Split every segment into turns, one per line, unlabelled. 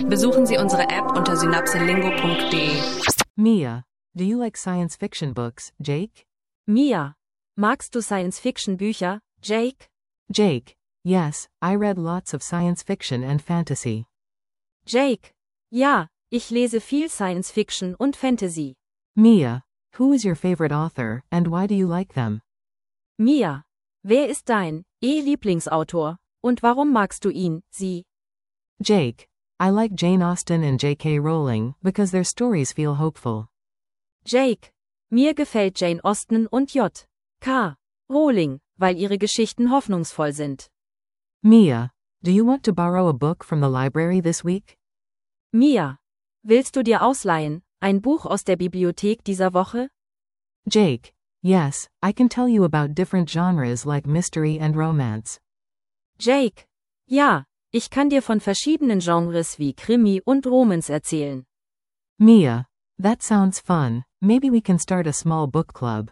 Besuchen Sie unsere App unter synapselingo.de.
Mia, do you like science fiction books, Jake?
Mia, magst du Science-Fiction-Bücher, Jake?
Jake, yes, I read lots of science fiction and fantasy.
Jake, ja, ich lese viel Science-Fiction und Fantasy.
Mia, who is your favorite author, and why do you like them?
Mia, wer ist dein Lieblingsautor und warum magst du ihn, sie?
Jake, I like Jane Austen and J.K. Rowling because their stories feel hopeful.
Jake, mir gefällt Jane Austen und J.K. Rowling, weil ihre Geschichten hoffnungsvoll sind.
Mia, do you want to borrow a book from the library this week?
Mia, willst du dir ausleihen, ein Buch aus der Bibliothek dieser Woche?
Jake, yes, I can tell you about different genres like mystery and romance.
Jake, ja, ich kann dir von verschiedenen Genres wie Krimi und Romance erzählen.
Mia, that sounds fun, maybe we can start a small book club.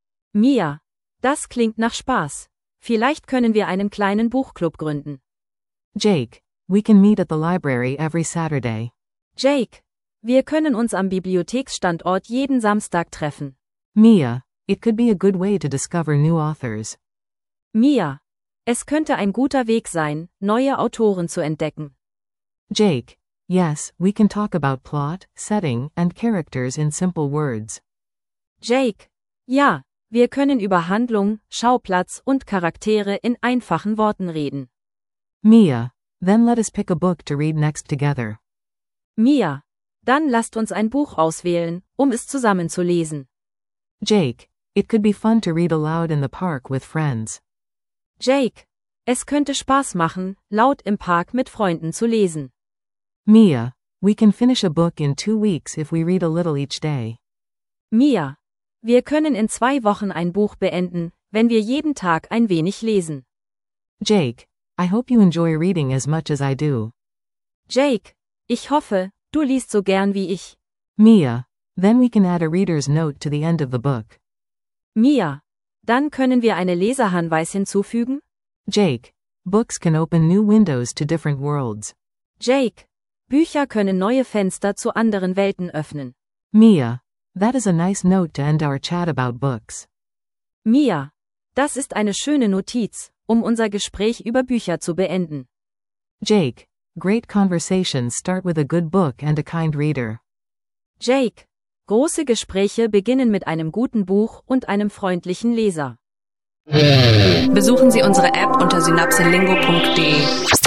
Mia, das klingt nach Spaß. Vielleicht können wir einen kleinen Buchclub gründen.
Jake, we can meet at the library every Saturday.
Jake, wir können uns am Bibliotheksstandort jeden Samstag treffen.
Mia, it could be a good way to discover new authors.
Mia, es könnte ein guter Weg sein, neue Autoren zu entdecken.
Jake, yes, we can talk about plot, setting, and characters in simple words.
Jake, ja, wir können über Handlung, Schauplatz und Charaktere in einfachen Worten reden.
Mia, then let us pick a book to read next together.
Mia, dann lasst uns ein Buch auswählen, es zusammen zu lesen.
Jake, it could be fun to read aloud in the park with friends.
Jake, es könnte Spaß machen, laut im Park mit Freunden zu lesen.
Mia, we can finish a book in 2 weeks if we read a little each day.
Mia, wir können in 2 Wochen ein Buch beenden, wenn wir jeden Tag ein wenig lesen.
Jake, I hope you enjoy reading as much as I do.
Jake, ich hoffe, du liest so gern wie ich.
Mia, then we can add a reader's note to the end of the book.
Mia, dann können wir eine Leserhinweis hinzufügen?
Jake, books can open new windows to different worlds.
Jake, Bücher können neue Fenster zu anderen Welten öffnen.
Mia, that is a nice note to end our chat about books.
Mia, das ist eine schöne Notiz, unser Gespräch über Bücher zu beenden.
Jake, great conversations start with a good book and a kind reader.
Jake, große Gespräche beginnen mit einem guten Buch und einem freundlichen Leser.
Besuchen Sie unsere App unter synapselingo.de.